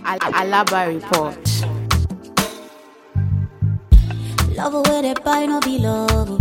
Alaba report. Love where they buy no be love.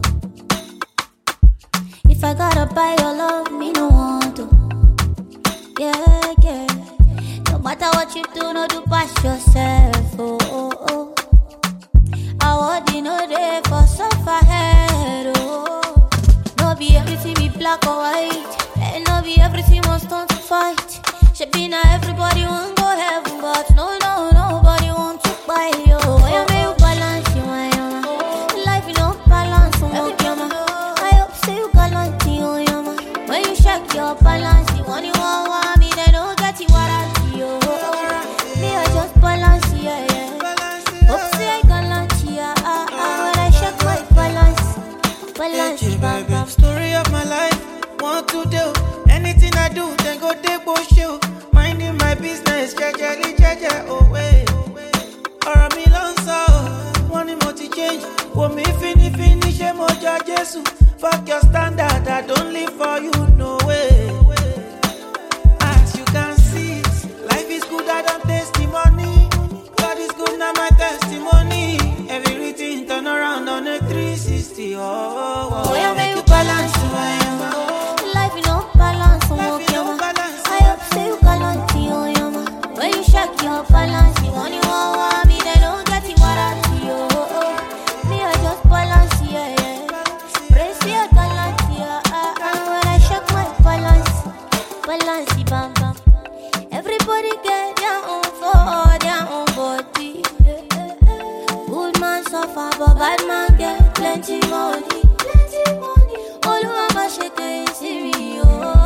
If I gotta buy your love, me no want to. Yeah, yeah. No matter what you do, no do pass yourself. Oh, oh, oh. I want you know there for suffer head. Oh, no be everything be black or white, and no be everything must turn to fight. Should be now everybody want go heaven, but nobody want to buy you. I may you balance you, life you don't balance. I hope say you gallant you, when you check your balance, the one you want me, they don't get you what I see you. Me I just balance, yeah. Hope say I gallant you, when I check my balance, bam bam. Story of my life, want to do anything I do, then go take bullshit. Minding my business, jeje, oh wait. Or me long money multi change. Want me finish a moja Jesus. Fuck your standard, I don't live for you, no way. As you can see, life is good, I don't testimony. God is good, now my testimony. Everything turn around on a 360, oh, yeah, make you balance, life you don't balance, I hope say you gallant, when you check your balance, the one you want me, they don't get it what I see, me I just balance, yeah. Praise your gallant, when I check my balance, bam bam. Everybody get their own for their own body. Good man suffer, but bad man get plenty money. All who am shaking serious.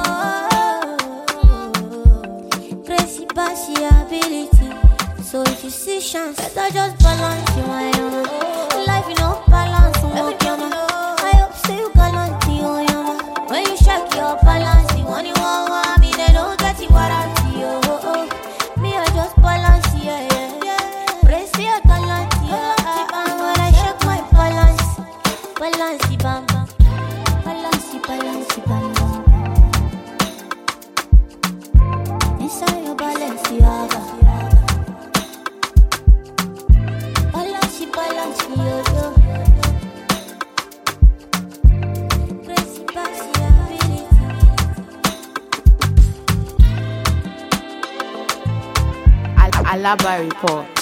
Crazy partiality. So if you see chance, better just balance your mind. Life you know balance, I hope say you gallant, when you check your balance, the one you want me, they don't get it what I see, me I just balance, yeah. Praise your gallant, when I check my balance, bam bam. Balance, bam bam. Inside your Balenciaga. Balance, yo. Crazy partiality. Alaba report.